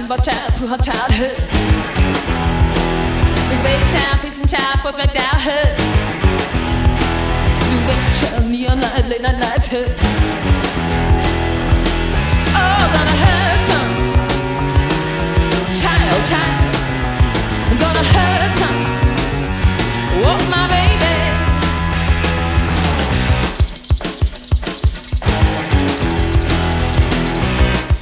about time for her childhood. The rape time, peace and child for back down her. The wait child, neon light, late night nights her.